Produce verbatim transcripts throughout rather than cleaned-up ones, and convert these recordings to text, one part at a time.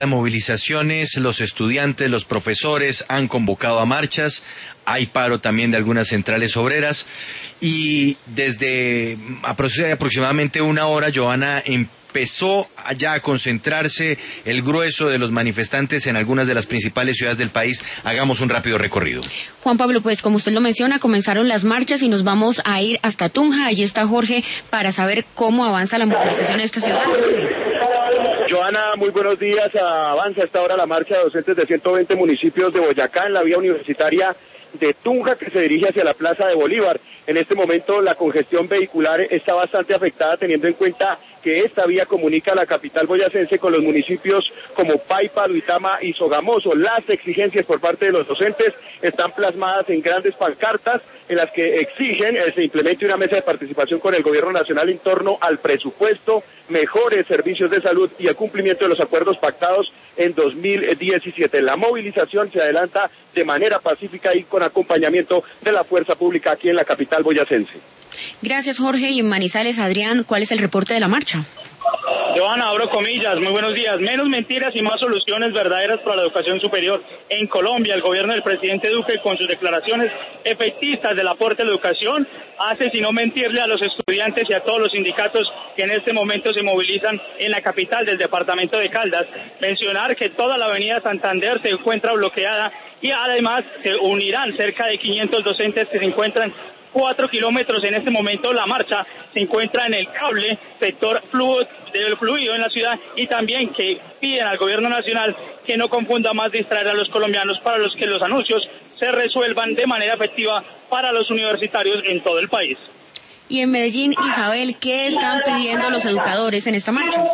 Movilizaciones, los estudiantes, los profesores han convocado a marchas, hay paro también de algunas centrales obreras y desde aproximadamente una hora, Joana, empezó ya a concentrarse el grueso de los manifestantes en algunas de las principales ciudades del país. Hagamos un rápido recorrido. Juan Pablo, pues como usted lo menciona, comenzaron las marchas y nos vamos a ir hasta Tunja. Allí está Jorge para saber cómo avanza la movilización en esta ciudad. Joana, muy buenos días. Avanza hasta ahora la marcha de docentes de ciento veinte municipios de Boyacá en la vía universitaria de Tunja, que se dirige hacia la Plaza de Bolívar. En este momento la congestión vehicular está bastante afectada, teniendo en cuenta que esta vía comunica la capital boyacense con los municipios como Paipa, Duitama y Sogamoso. Las exigencias por parte de los docentes están plasmadas en grandes pancartas en las que exigen eh, se implemente una mesa de participación con el gobierno nacional en torno al presupuesto, mejores servicios de salud y el cumplimiento de los acuerdos pactados en dos mil diecisiete. La movilización se adelanta de manera pacífica y con acompañamiento de la fuerza pública aquí en la capital boyacense. Gracias, Jorge. Y en Manizales, Adrián, ¿cuál es el reporte de la marcha? Joana, abro comillas, muy buenos días. Menos mentiras y más soluciones verdaderas para la educación superior. En Colombia, el gobierno del presidente Duque, con sus declaraciones efectistas del aporte a la educación, hace sino mentirle a los estudiantes y a todos los sindicatos que en este momento se movilizan en la capital del departamento de Caldas. Mencionar que toda la avenida Santander se encuentra bloqueada y además se unirán cerca de quinientos docentes que se encuentran cuatro kilómetros. En este momento la marcha se encuentra en el cable, sector fluido, del fluido en la ciudad, y también que piden al gobierno nacional que no confunda más distraer a los colombianos, para los que los anuncios se resuelvan de manera efectiva para los universitarios en todo el país. Y en Medellín, Isabel, ¿qué están pidiendo los educadores en esta marcha?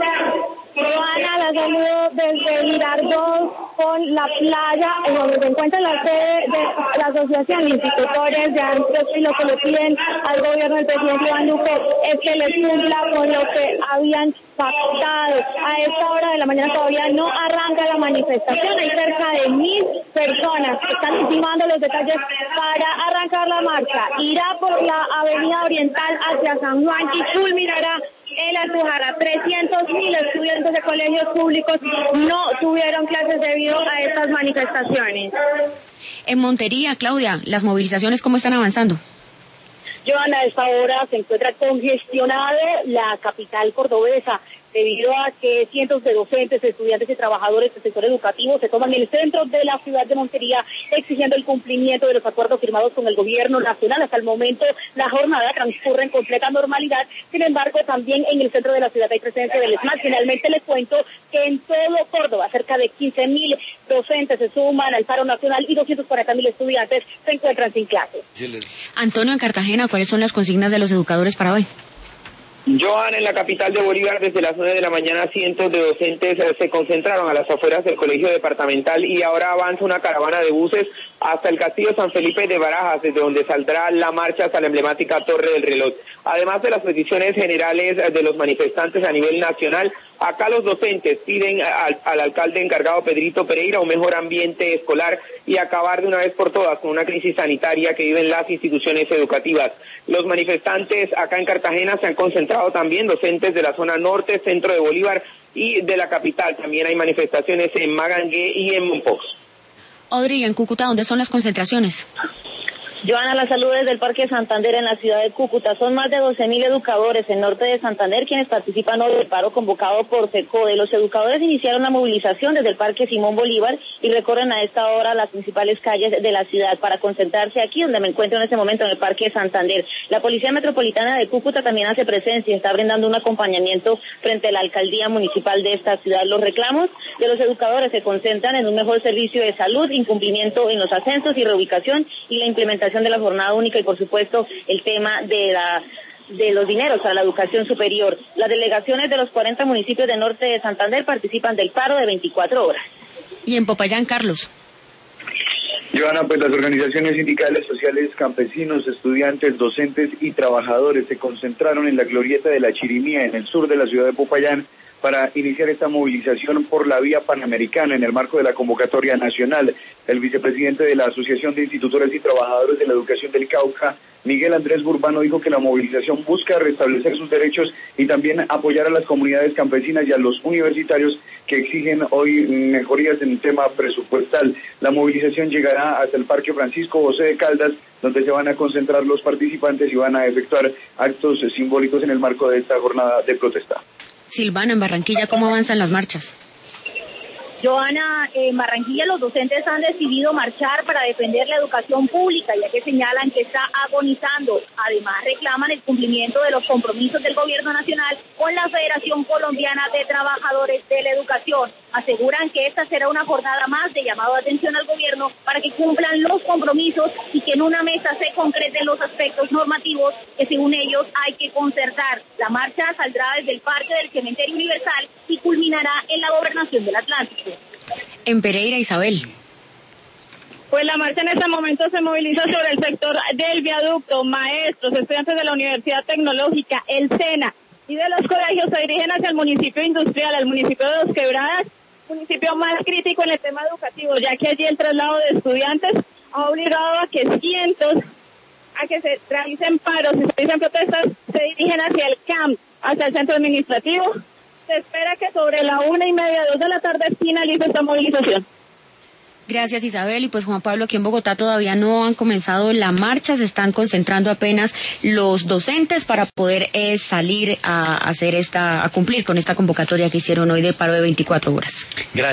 Joana, la saludo desde Girardot con la playa, en donde se encuentra la sede de la Asociación de Institutores de Antioquia, y lo que le piden al gobierno del presidente Iván Duque es que les cumpla con lo que habían pactado. A esta hora de la mañana todavía no arranca la manifestación, hay cerca de mil personas que están ultimando los detalles para arrancar la marcha. Irá por la avenida oriental hacia San Juan y culminará en la Alpujarra. trescientos mil estudiantes de colegios públicos no tuvieron clases debido a estas manifestaciones. En Montería, Claudia, ¿las movilizaciones cómo están avanzando? Joana, a esta hora se encuentra congestionada la capital cordobesa, debido a que cientos de docentes, estudiantes y trabajadores del sector educativo se toman el centro de la ciudad de Montería exigiendo el cumplimiento de los acuerdos firmados con el gobierno nacional. Hasta el momento la jornada transcurre en completa normalidad, sin embargo también en el centro de la ciudad hay presencia del ESMAD. Finalmente les cuento que en todo Córdoba cerca de quince mil docentes se suman al paro nacional y doscientos cuarenta mil estudiantes se encuentran sin clases. Antonio, en Cartagena, ¿cuáles son las consignas de los educadores para hoy? Joan, en la capital de Bolívar, desde las nueve de la mañana, cientos de docentes eh, se concentraron a las afueras del colegio departamental y ahora avanza una caravana de buses hasta el Castillo San Felipe de Barajas, desde donde saldrá la marcha hasta la emblemática Torre del Reloj. Además de las peticiones generales de los manifestantes a nivel nacional, acá los docentes piden al, al alcalde encargado Pedrito Pereira un mejor ambiente escolar y acabar de una vez por todas con una crisis sanitaria que viven las instituciones educativas. Los manifestantes acá en Cartagena se han concentrado también, docentes de la zona norte, centro de Bolívar y de la capital. También hay manifestaciones en Magangué y en Mompox. Audrey, en Cúcuta, ¿dónde son las concentraciones? Joana, la salud desde el Parque Santander en la ciudad de Cúcuta. Son más de doce mil educadores en norte de Santander quienes participan hoy del paro convocado por SECODE. Los educadores iniciaron la movilización desde el Parque Simón Bolívar y recorren a esta hora las principales calles de la ciudad para concentrarse aquí donde me encuentro en este momento, en el Parque Santander. La Policía Metropolitana de Cúcuta también hace presencia y está brindando un acompañamiento frente a la alcaldía municipal de esta ciudad. Los reclamos de los educadores se concentran en un mejor servicio de salud, incumplimiento en los ascensos y reubicación y la implementación de la jornada única y por supuesto el tema de la de los dineros para la educación superior. Las delegaciones de los cuarenta municipios del norte de Santander participan del paro de veinticuatro horas. Y en Popayán, Carlos. Joana, pues las organizaciones sindicales, sociales, campesinos, estudiantes, docentes y trabajadores se concentraron en la glorieta de la Chirimía en el sur de la ciudad de Popayán para iniciar esta movilización por la vía panamericana en el marco de la convocatoria nacional. El vicepresidente de la Asociación de Institutores y Trabajadores de la Educación del Cauca, Miguel Andrés Burbano, dijo que la movilización busca restablecer sus derechos y también apoyar a las comunidades campesinas y a los universitarios que exigen hoy mejorías en el tema presupuestal. La movilización llegará hasta el Parque Francisco José de Caldas, donde se van a concentrar los participantes y van a efectuar actos simbólicos en el marco de esta jornada de protesta. Silvana, en Barranquilla, ¿cómo avanzan las marchas? Joana, en Barranquilla los docentes han decidido marchar para defender la educación pública, ya que señalan que está agonizando. Además, reclaman el cumplimiento de los compromisos del gobierno nacional con la Federación Colombiana de Trabajadores de la Educación. Aseguran que esta será una jornada más de llamado de atención al gobierno para que cumplan los compromisos y que en una mesa se concreten los aspectos normativos que según ellos hay que concertar. La marcha saldrá desde el Parque del Cementerio Universal y culminará en la Gobernación del Atlántico. En Pereira, Isabel. Pues la marcha en este momento se moviliza sobre el sector del viaducto. Maestros, estudiantes de la Universidad Tecnológica, el SENA y de los colegios se dirigen hacia el municipio industrial, el municipio de Dos Quebradas, municipio más crítico en el tema educativo, ya que allí el traslado de estudiantes ha obligado a que cientos, a que se realicen paros y se realicen protestas, se dirigen hacia el C A M, hacia el centro administrativo. Se espera que sobre la una y media, dos de la tarde finalice esta movilización. Gracias, Isabel. Y pues Juan Pablo, aquí en Bogotá todavía no han comenzado la marcha, se están concentrando apenas los docentes para poder eh, salir a hacer esta, a cumplir con esta convocatoria que hicieron hoy de paro de veinticuatro horas. Gracias.